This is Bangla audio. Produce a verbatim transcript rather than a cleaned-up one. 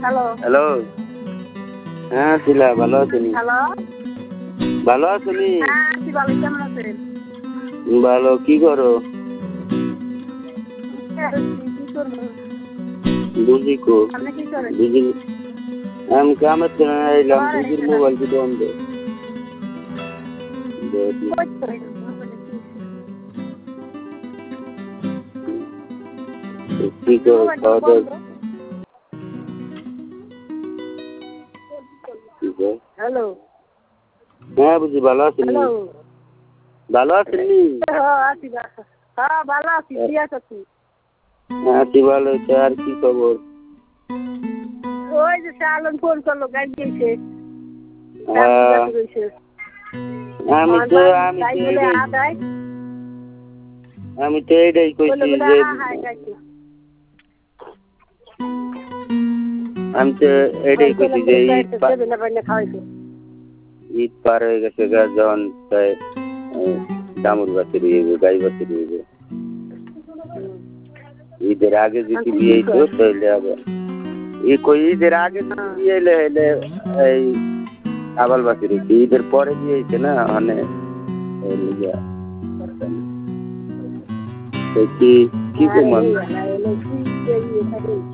হ্যালো হ্যালো হ্যাঁ শিলা ভালো আছেন? হ্যালো ভালো আছেনি? হ্যাঁ আছি ভালো, কেমন আছেন? ভালো। কি করো? কি করবো? বুঝি কো আপনি কি করেন? বুঝি আমি কামের জন্য এলাম। ঘরে বুঝির এসে মোবাইল কি বন্ধ। কই করেন? কি করো? মোবাইল খাওয়া বন্ধ। দাওয়া কি করো? হ্যালো হ্যাঁ বুঝি ভালো আছেন? হ্যালো ভালো আছেননি? হ্যাঁ আছি ভালো। হ্যাঁ ভালো আছি, কি আছো তুই? আছি ভালো। তো আর কি খবর? ওই যে শালন ফোন করলো, গাড়ি দিয়েছে। আহ, আমি তো আমি তো এটাই আদায় আমি তো এটাই কইছি বলে যে হ্যাঁ গাইছে। আমি তো এটাই কইছি যে ঈদ পা- খাওয়াইছে। ঈদ পার হয়ে গেছে গা, যখন প্রায় দামুর বাসে রইবে, গাই বাসে রইবে। ঈদের আগে যদি বিয়ে হইতো তাহলে আবার এই কই ঈদের আগে যদি বিয়ে হইলে হইলে এই আবাল বাসে রইছে। ঈদের পরে বিয়ে হইছে না মানে এই লিগা। তো কি কি কমান